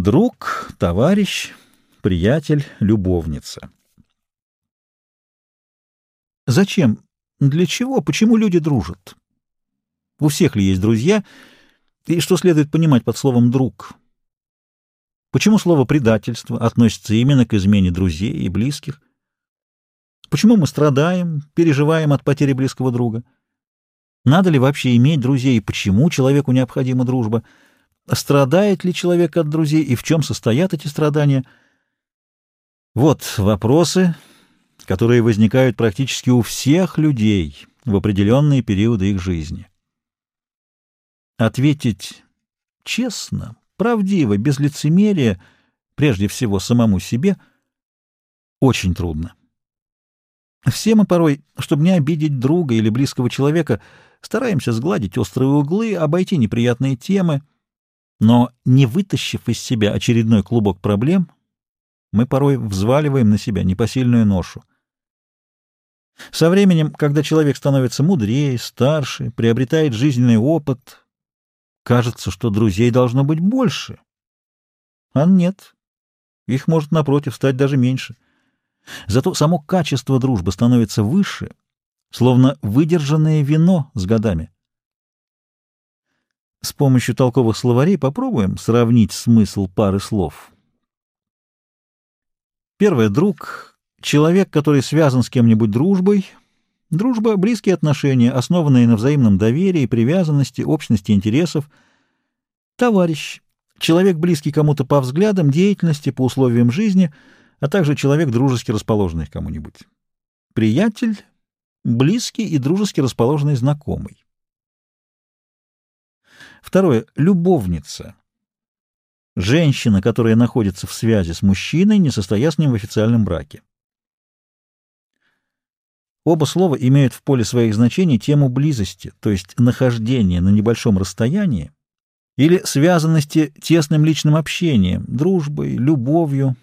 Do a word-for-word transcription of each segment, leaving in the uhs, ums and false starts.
Друг, товарищ, приятель, любовница. Зачем? Для чего? Почему люди дружат? У всех ли есть друзья? И что следует понимать под словом «друг»? Почему слово «предательство» относится именно к измене друзей и близких? Почему мы страдаем, переживаем от потери близкого друга? Надо ли вообще иметь друзей, и почему человеку необходима дружба? Страдает ли человек от друзей, и в чем состоят эти страдания? Вот вопросы, которые возникают практически у всех людей в определенные периоды их жизни. Ответить честно, правдиво, без лицемерия, прежде всего самому себе, очень трудно. Все мы порой, чтобы не обидеть друга или близкого человека, стараемся сгладить острые углы, обойти неприятные темы, но, не вытащив из себя очередной клубок проблем, мы порой взваливаем на себя непосильную ношу. Со временем, когда человек становится мудрее, старше, приобретает жизненный опыт, кажется, что друзей должно быть больше. А нет, их может, напротив, стать даже меньше. Зато само качество дружбы становится выше, словно выдержанное вино с годами. С помощью толковых словарей попробуем сравнить смысл пары слов. Первое — друг — человек, который связан с кем-нибудь дружбой. Дружба — близкие отношения, основанные на взаимном доверии, привязанности, общности интересов. Товарищ — человек, близкий кому-то по взглядам, деятельности, по условиям жизни, а также человек, дружески расположенный к кому-нибудь. Приятель — близкий и дружески расположенный знакомый. Второе — любовница. Женщина, которая находится в связи с мужчиной, не состоя с ним в официальном браке. Оба слова имеют в поле своих значений тему близости, то есть нахождения на небольшом расстоянии или связанности тесным личным общением, дружбой, любовью.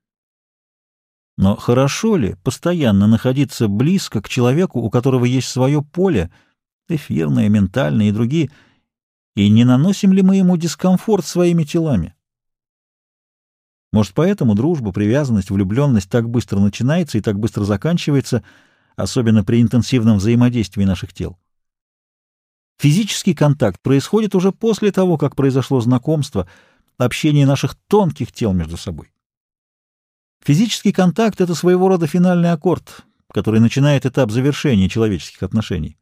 Но хорошо ли постоянно находиться близко к человеку, у которого есть свое поле, эфирное, ментальное и другие, и не наносим ли мы ему дискомфорт своими телами? Может, поэтому дружба, привязанность, влюбленность так быстро начинается и так быстро заканчивается, особенно при интенсивном взаимодействии наших тел. Физический контакт происходит уже после того, как произошло знакомство, общение наших тонких тел между собой. Физический контакт — это своего рода финальный аккорд, который начинает этап завершения человеческих отношений.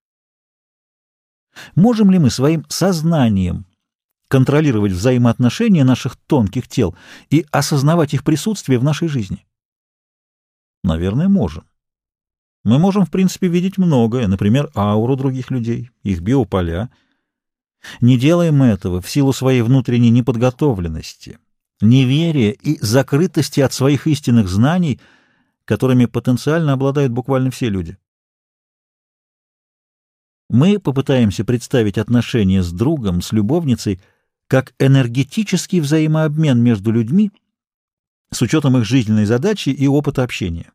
Можем ли мы своим сознанием контролировать взаимоотношения наших тонких тел и осознавать их присутствие в нашей жизни? Наверное, можем. Мы можем, в принципе, видеть многое, например, ауру других людей, их биополя. Не делаем мы этого в силу своей внутренней неподготовленности, неверия и закрытости от своих истинных знаний, которыми потенциально обладают буквально все люди. Мы попытаемся представить отношения с другом, с любовницей, как энергетический взаимообмен между людьми с учетом их жизненной задачи и опыта общения.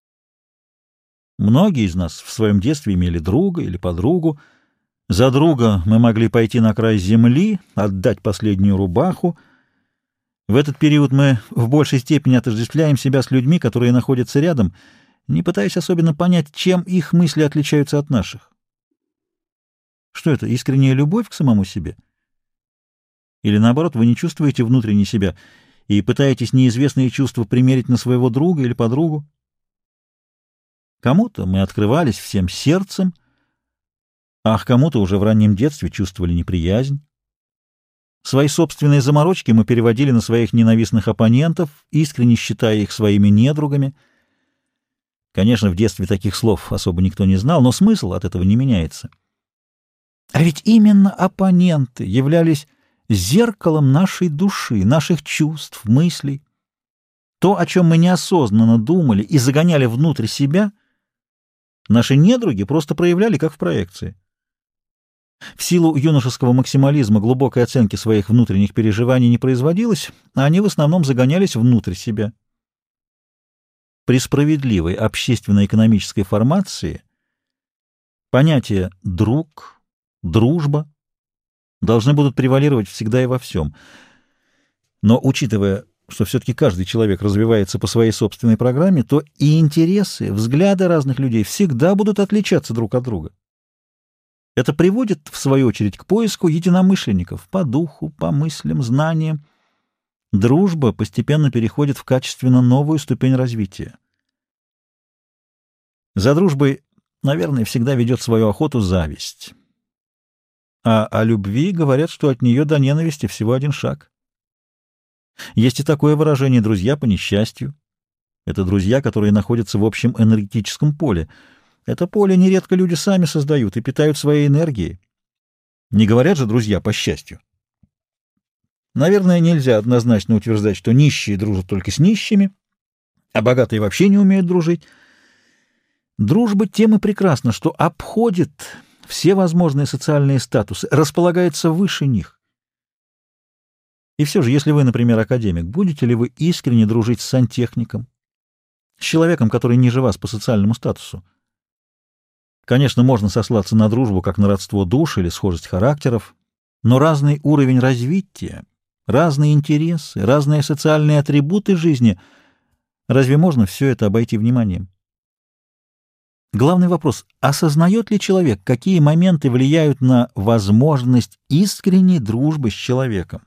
Многие из нас в своем детстве имели друга или подругу. За друга мы могли пойти на край земли, отдать последнюю рубаху. В этот период мы в большей степени отождествляем себя с людьми, которые находятся рядом, не пытаясь особенно понять, чем их мысли отличаются от наших. Что это, искренняя любовь к самому себе? Или наоборот, вы не чувствуете внутренне себя и пытаетесь неизвестные чувства примерить на своего друга или подругу? Кому-то мы открывались всем сердцем, а к кому-то уже в раннем детстве чувствовали неприязнь. Свои собственные заморочки мы переводили на своих ненавистных оппонентов, искренне считая их своими недругами. Конечно, в детстве таких слов особо никто не знал, но смысл от этого не меняется. А ведь именно оппоненты являлись зеркалом нашей души, наших чувств, мыслей. То, о чем мы неосознанно думали и загоняли внутрь себя, наши недруги просто проявляли как в проекции. В силу юношеского максимализма глубокой оценки своих внутренних переживаний не производилось, а они в основном загонялись внутрь себя. При справедливой общественно-экономической формации понятия «друг», «дружба» должны будут превалировать всегда и во всем. Но учитывая, что все-таки каждый человек развивается по своей собственной программе, то и интересы, взгляды разных людей всегда будут отличаться друг от друга. Это приводит, в свою очередь, к поиску единомышленников по духу, по мыслям, знаниям. Дружба постепенно переходит в качественно новую ступень развития. За дружбой, наверное, всегда ведет свою охоту зависть. А о любви говорят, что от нее до ненависти всего один шаг. Есть и такое выражение «друзья по несчастью». Это друзья, которые находятся в общем энергетическом поле. Это поле нередко люди сами создают и питают своей энергией. Не говорят же «друзья по счастью». Наверное, нельзя однозначно утверждать, что нищие дружат только с нищими, а богатые вообще не умеют дружить. Дружба тем и прекрасна, что обходит все возможные социальные статусы, располагается выше них. И все же, если вы, например, академик, будете ли вы искренне дружить с сантехником, с человеком, который ниже вас по социальному статусу? Конечно, можно сослаться на дружбу как на родство душ или схожесть характеров, но разный уровень развития, разные интересы, разные социальные атрибуты жизни — разве можно все это обойти вниманием? Главный вопрос — осознает ли человек, какие моменты влияют на возможность искренней дружбы с человеком?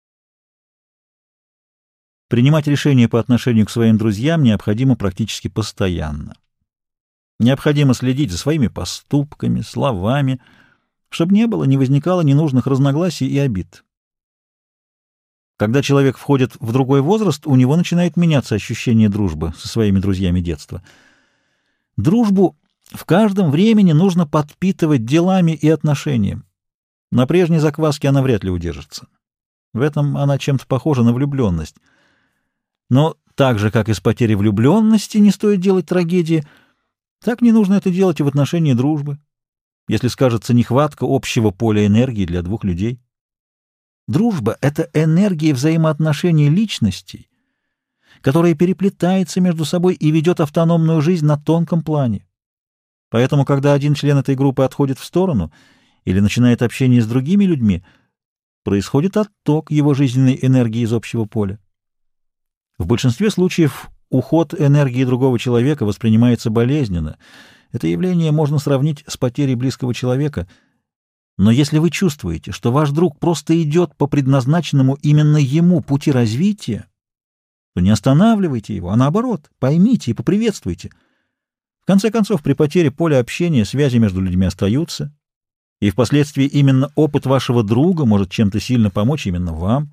Принимать решения по отношению к своим друзьям необходимо практически постоянно. Необходимо следить за своими поступками, словами, чтобы не было, не возникало ненужных разногласий и обид. Когда человек входит в другой возраст, у него начинает меняться ощущение дружбы со своими друзьями детства. Дружбу в каждом времени нужно подпитывать делами и отношениями. На прежней закваске она вряд ли удержится. В этом она чем-то похожа на влюбленность. Но так же, как и с потерей влюбленности не стоит делать трагедии, так не нужно это делать и в отношении дружбы, если скажется нехватка общего поля энергии для двух людей. Дружба — это энергия взаимоотношений личностей, которая переплетается между собой и ведет автономную жизнь на тонком плане. Поэтому, когда один член этой группы отходит в сторону или начинает общение с другими людьми, происходит отток его жизненной энергии из общего поля. В большинстве случаев уход энергии другого человека воспринимается болезненно. Это явление можно сравнить с потерей близкого человека. Но если вы чувствуете, что ваш друг просто идет по предназначенному именно ему пути развития, то не останавливайте его, а наоборот, поймите и поприветствуйте. В конце концов, при потере поля общения связи между людьми остаются, и впоследствии именно опыт вашего друга может чем-то сильно помочь именно вам.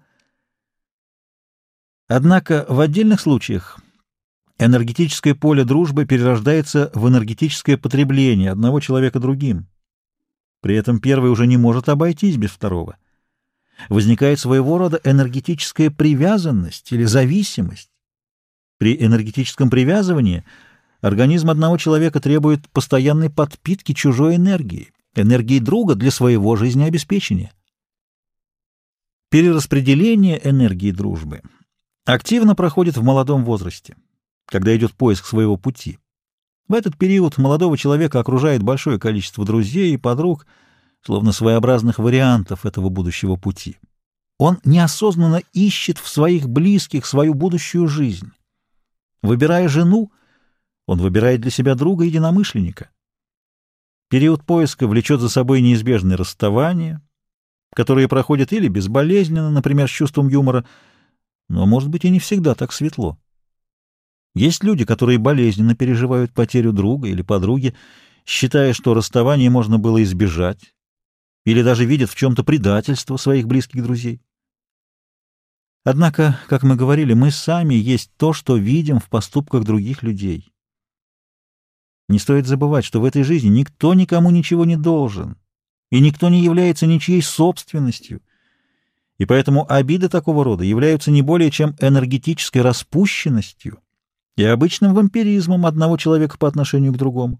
Однако в отдельных случаях энергетическое поле дружбы перерождается в энергетическое потребление одного человека другим. При этом первый уже не может обойтись без второго. Возникает своего рода энергетическая привязанность или зависимость. При энергетическом привязывании организм одного человека требует постоянной подпитки чужой энергии, энергии друга для своего жизнеобеспечения. Перераспределение энергии дружбы активно проходит в молодом возрасте, когда идет поиск своего пути. В этот период молодого человека окружает большое количество друзей и подруг, словно своеобразных вариантов этого будущего пути. Он неосознанно ищет в своих близких свою будущую жизнь. Выбирая жену, он выбирает для себя друга-единомышленника. Период поиска влечет за собой неизбежные расставания, которые проходят или безболезненно, например, с чувством юмора, но, может быть, и не всегда так светло. Есть люди, которые болезненно переживают потерю друга или подруги, считая, что расставание можно было избежать, или даже видят в чем-то предательство своих близких друзей. Однако, как мы говорили, мы сами есть то, что видим в поступках других людей. Не стоит забывать, что в этой жизни никто никому ничего не должен, и никто не является ничьей собственностью, и поэтому обиды такого рода являются не более чем энергетической распущенностью и обычным вампиризмом одного человека по отношению к другому.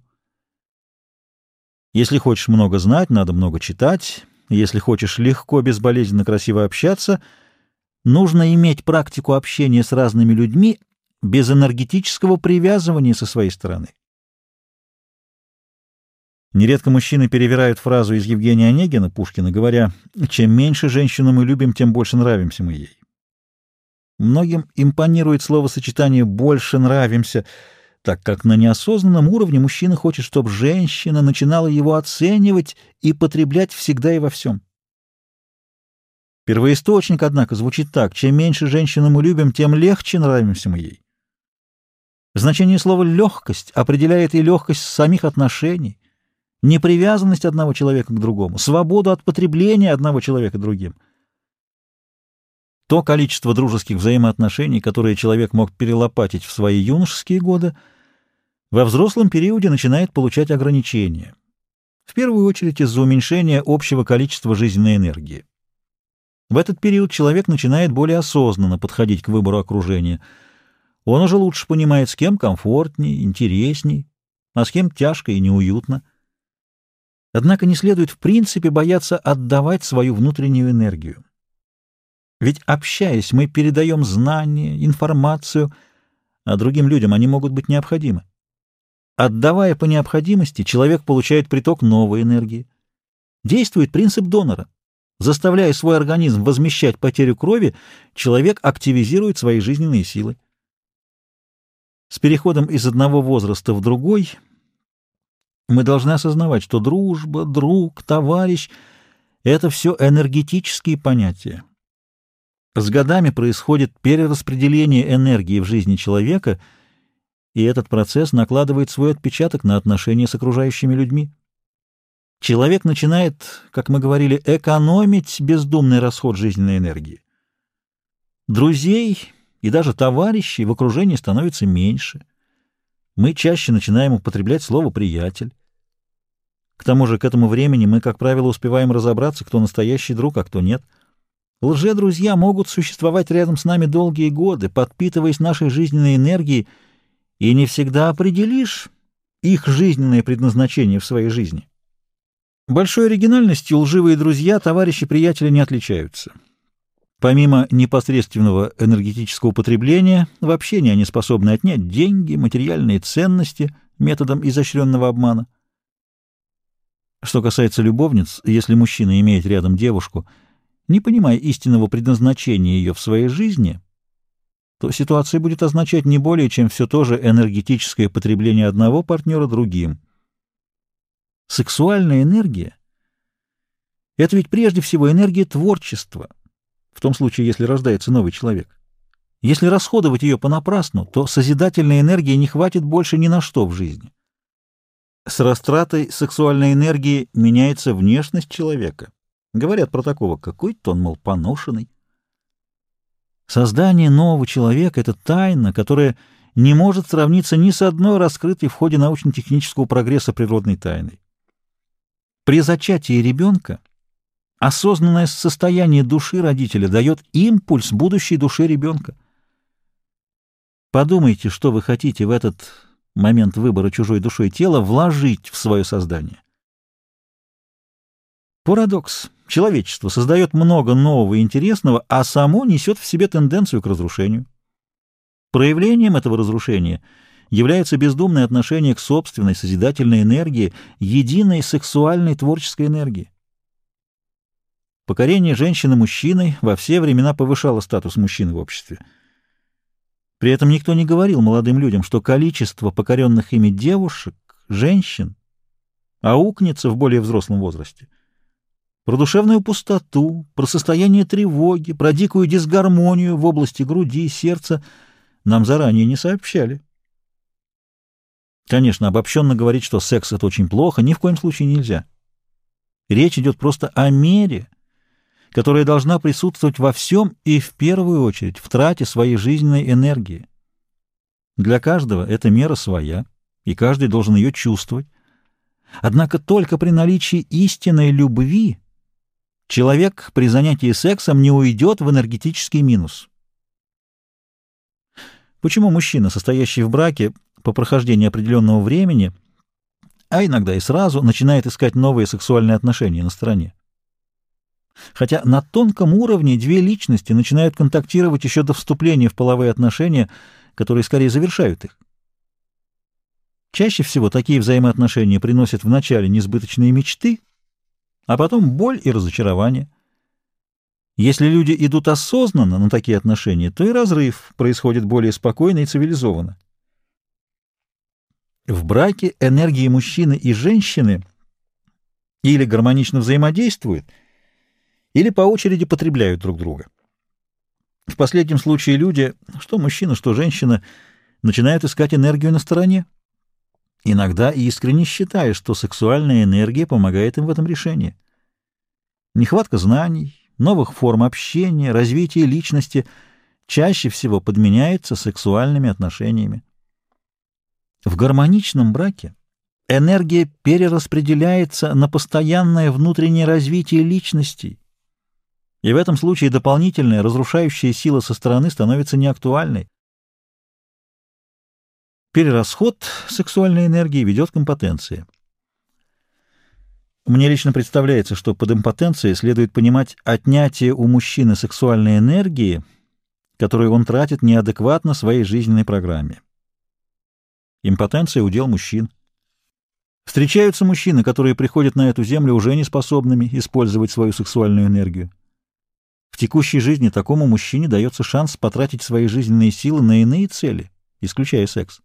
Если хочешь много знать, надо много читать. Если хочешь легко, безболезненно, красиво общаться, нужно иметь практику общения с разными людьми без энергетического привязывания со своей стороны. Нередко мужчины перевирают фразу из Евгения Онегина, Пушкина, говоря: «Чем меньше женщину мы любим, тем больше нравимся мы ей». Многим импонирует словосочетание «больше нравимся», так как на неосознанном уровне мужчина хочет, чтобы женщина начинала его оценивать и потреблять всегда и во всем. Первоисточник, однако, звучит так: чем меньше женщину мы любим, тем легче нравимся мы ей. Значение слова «легкость» определяет и легкость самих отношений, непривязанность одного человека к другому, свободу от потребления одного человека другим. То количество дружеских взаимоотношений, которые человек мог перелопатить в свои юношеские годы, во взрослом периоде начинает получать ограничения. В первую очередь из-за уменьшения общего количества жизненной энергии. В этот период человек начинает более осознанно подходить к выбору окружения. Он уже лучше понимает, с кем комфортней, интересней, а с кем тяжко и неуютно. Однако не следует в принципе бояться отдавать свою внутреннюю энергию. Ведь, общаясь, мы передаем знания, информацию, а другим людям они могут быть необходимы. Отдавая по необходимости, человек получает приток новой энергии. Действует принцип донора. Заставляя свой организм возмещать потерю крови, человек активизирует свои жизненные силы. С переходом из одного возраста в другой мы должны осознавать, что дружба, друг, товарищ — это все энергетические понятия. С годами происходит перераспределение энергии в жизни человека, и этот процесс накладывает свой отпечаток на отношения с окружающими людьми. Человек начинает, как мы говорили, экономить бездумный расход жизненной энергии. Друзей и даже товарищей в окружении становится меньше. Мы чаще начинаем употреблять слово «приятель». К тому же к этому времени мы, как правило, успеваем разобраться, кто настоящий друг, а кто нет. Лже-друзья могут существовать рядом с нами долгие годы, подпитываясь нашей жизненной энергией, и не всегда определишь их жизненное предназначение в своей жизни. Большой оригинальностью лживые друзья, товарищи, приятели не отличаются. Помимо непосредственного энергетического употребления, в общении они способны отнять деньги, материальные ценности методом изощренного обмана. Что касается любовниц, если мужчина имеет рядом девушку, не понимая истинного предназначения ее в своей жизни, то ситуация будет означать не более, чем все то же энергетическое потребление одного партнера другим. Сексуальная энергия — это ведь прежде всего энергия творчества, в том случае, если рождается новый человек. Если расходовать ее понапрасну, то созидательной энергии не хватит больше ни на что в жизни. С растратой сексуальной энергии меняется внешность человека. Говорят про такого: какой-то он, мол, поношенный. Создание нового человека — это тайна, которая не может сравниться ни с одной раскрытой в ходе научно-технического прогресса природной тайной. При зачатии ребенка осознанное состояние души родителя дает импульс будущей душе ребенка. Подумайте, что вы хотите в этот момент выбора чужой душой тела вложить в свое создание. Парадокс. Человечество создает много нового и интересного, а само несет в себе тенденцию к разрушению. Проявлением этого разрушения является бездумное отношение к собственной созидательной энергии, единой сексуальной творческой энергии. Покорение женщины мужчиной во все времена повышало статус мужчины в обществе. При этом никто не говорил молодым людям, что количество покоренных ими девушек, женщин, аукнется в более взрослом возрасте. Про душевную пустоту, про состояние тревоги, про дикую дисгармонию в области груди, сердца нам заранее не сообщали. Конечно, обобщенно говорить, что секс — это очень плохо, ни в коем случае нельзя. Речь идет просто о мере, которая должна присутствовать во всем и в первую очередь в трате своей жизненной энергии. Для каждого эта мера своя, и каждый должен ее чувствовать. Однако только при наличии истинной любви человек при занятии сексом не уйдет в энергетический минус. Почему мужчина, состоящий в браке, по прохождении определенного времени, а иногда и сразу, начинает искать новые сексуальные отношения на стороне? Хотя на тонком уровне две личности начинают контактировать еще до вступления в половые отношения, которые скорее завершают их. Чаще всего такие взаимоотношения приносят вначале несбыточные мечты, а потом боль и разочарование. Если люди идут осознанно на такие отношения, то и разрыв происходит более спокойно и цивилизованно. В браке энергии мужчины и женщины или гармонично взаимодействуют, или по очереди потребляют друг друга. В последнем случае люди, что мужчина, что женщина, начинают искать энергию на стороне, иногда искренне считая, что сексуальная энергия помогает им в этом решении. Нехватка знаний, новых форм общения, развития личности чаще всего подменяется сексуальными отношениями. В гармоничном браке энергия перераспределяется на постоянное внутреннее развитие личностей, и в этом случае дополнительная разрушающая сила со стороны становится неактуальной. Перерасход сексуальной энергии ведет к импотенции. Мне лично представляется, что под импотенцией следует понимать отнятие у мужчины сексуальной энергии, которую он тратит неадекватно своей жизненной программе. Импотенция — удел мужчин. Встречаются мужчины, которые приходят на эту землю уже неспособными использовать свою сексуальную энергию. В текущей жизни такому мужчине дается шанс потратить свои жизненные силы на иные цели, исключая секс.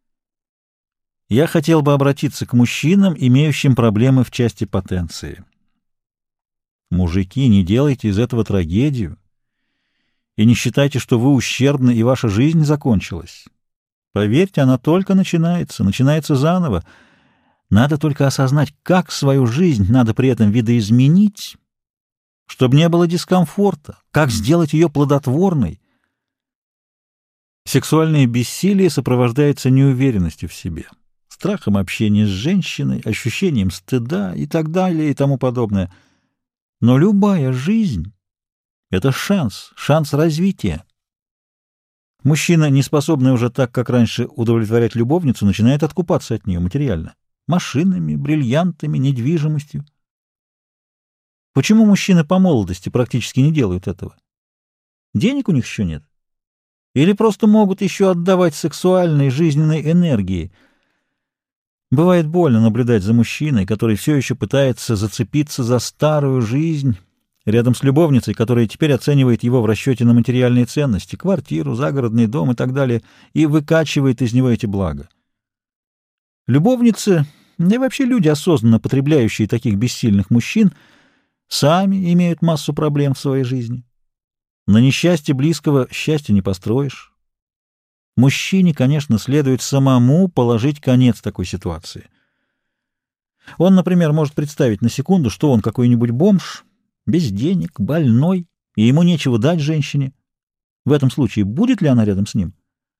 Я хотел бы обратиться к мужчинам, имеющим проблемы в части потенции. Мужики, не делайте из этого трагедию и не считайте, что вы ущербны и ваша жизнь закончилась. Поверьте, она только начинается, начинается заново. Надо только осознать, как свою жизнь надо при этом видоизменить, чтобы не было дискомфорта, как сделать ее плодотворной. Сексуальное бессилие сопровождается неуверенностью в себе, страхом общения с женщиной, ощущением стыда и так далее и тому подобное. Но любая жизнь — это шанс, шанс развития. Мужчина, не способный уже так, как раньше, удовлетворять любовницу, начинает откупаться от нее материально. Машинами, бриллиантами, недвижимостью. Почему мужчины по молодости практически не делают этого? Денег у них еще нет? Или просто могут еще отдавать сексуальной жизненной энергии? Бывает больно наблюдать за мужчиной, который все еще пытается зацепиться за старую жизнь, рядом с любовницей, которая теперь оценивает его в расчете на материальные ценности, квартиру, загородный дом и так далее, и выкачивает из него эти блага. Любовницы, да и вообще люди, осознанно потребляющие таких бессильных мужчин, сами имеют массу проблем в своей жизни. На несчастье близкого счастья не построишь. Мужчине, конечно, следует самому положить конец такой ситуации. Он, например, может представить на секунду, что он какой-нибудь бомж, без денег, больной, и ему нечего дать женщине. В этом случае будет ли она рядом с ним?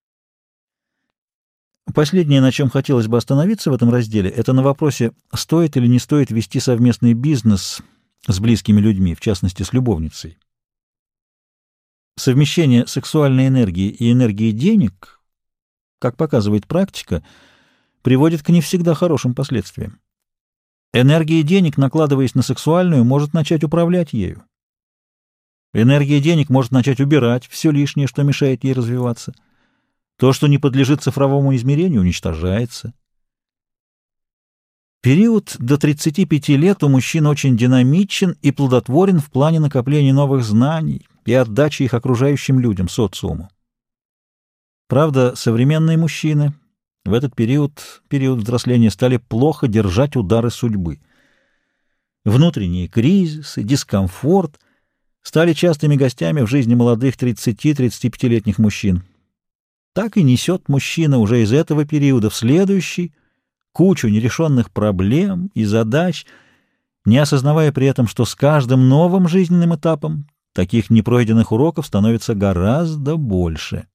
Последнее, на чем хотелось бы остановиться в этом разделе, это на вопросе, стоит или не стоит вести совместный бизнес с близкими людьми, в частности, с любовницей. Совмещение сексуальной энергии и энергии денег, как показывает практика, приводит к не всегда хорошим последствиям. Энергия денег, накладываясь на сексуальную, может начать управлять ею. Энергия денег может начать убирать все лишнее, что мешает ей развиваться. То, что не подлежит цифровому измерению, уничтожается. Период до тридцати пяти лет у мужчин очень динамичен и плодотворен в плане накопления новых знаний и отдачи их окружающим людям, социуму. Правда, современные мужчины в этот период, период взросления, стали плохо держать удары судьбы. Внутренние кризисы, дискомфорт стали частыми гостями в жизни молодых тридцати-тридцатипятилетних мужчин. Так и несет мужчина уже из этого периода в следующий кучу нерешенных проблем и задач, не осознавая при этом, что с каждым новым жизненным этапом таких непройденных уроков становится гораздо больше.